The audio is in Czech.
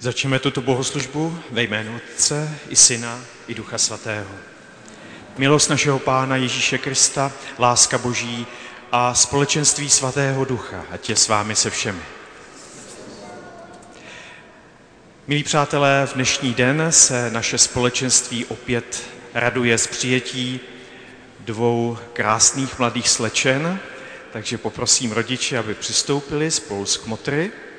Začneme tuto bohoslužbu ve jménu Otce i Syna i Ducha Svatého. Milost našeho Pána Ježíše Krista, láska Boží a společenství Svatého Ducha, ať je s vámi se všemi. Milí přátelé, v dnešní den se naše společenství opět raduje z přijetí dvou krásných mladých slečen, takže poprosím rodiče, aby přistoupili spolu s kmotry.